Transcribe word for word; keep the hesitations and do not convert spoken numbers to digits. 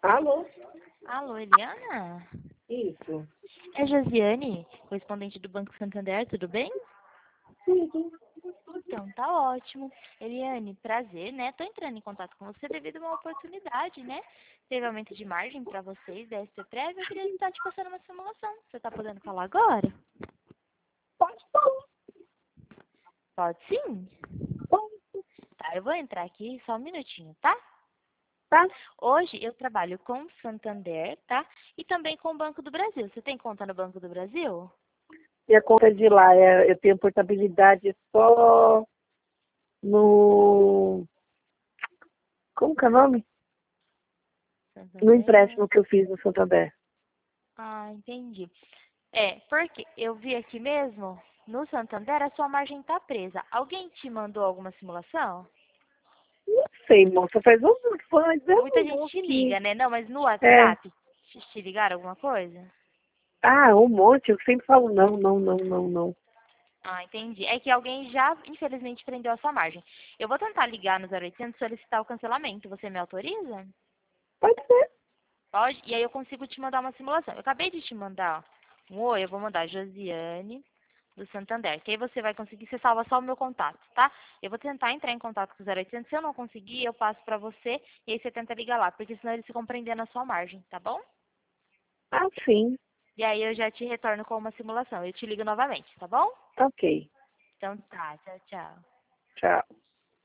Alô? Alô, Eliana? Isso. É Josiane, correspondente do Banco Santander, tudo bem? Sim. Então, tá ótimo. Eliane, prazer, né? Tô entrando em contato com você devido a uma oportunidade, né? Teve aumento de margem para vocês da S T Prévia, eu queria estar te passando uma simulação. Você tá podendo falar agora? Pode falar. Pode sim? Pode. Tá, eu vou entrar aqui só um minutinho, tá? Tá? Hoje eu trabalho com o Santander, tá? E também com o Banco do Brasil. Você tem conta no Banco do Brasil? E a conta de lá, é, eu tenho portabilidade só no... Como que é o nome? No Santander. empréstimo que eu fiz no Santander. Ah, entendi. É, porque eu vi aqui mesmo, no Santander, a sua margem tá presa. Alguém te mandou alguma simulação? Não sei, moça, faz um fãs, Muita eu gente não te que... liga, né? Não, mas no É. WhatsApp, te, te ligaram alguma coisa? Ah, um monte, eu sempre falo não, não, não, não, não. Ah, entendi. É que alguém já, infelizmente, prendeu a sua margem. Eu vou tentar ligar no zero oitocentos e solicitar o cancelamento. Você me autoriza? Pode ser. Pode? E aí eu consigo te mandar uma simulação. Eu acabei de te mandar um oi, eu vou mandar Josiane do Santander, que aí você vai conseguir, você salva só o meu contato, tá? Eu vou tentar entrar em contato com o zero oitocentos, se eu não conseguir, eu passo pra você e aí você tenta ligar lá, porque senão eles ficam prendendo a sua margem, tá bom? Ah, sim. E aí eu já te retorno com uma simulação, eu te ligo novamente, tá bom? Ok. Então tá, tchau, tchau. Tchau.